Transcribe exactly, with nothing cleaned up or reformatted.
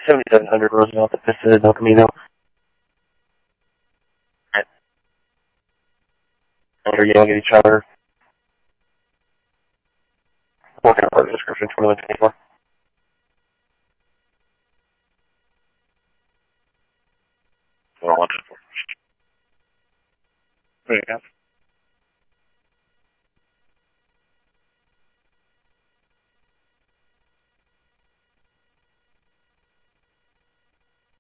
seventy-seven hundred Roosevelt at Vista del Camino. Alright. Are you yelling at each other? What kind of part of the description? twenty-one twenty-four. twenty-one twenty-four. There you go.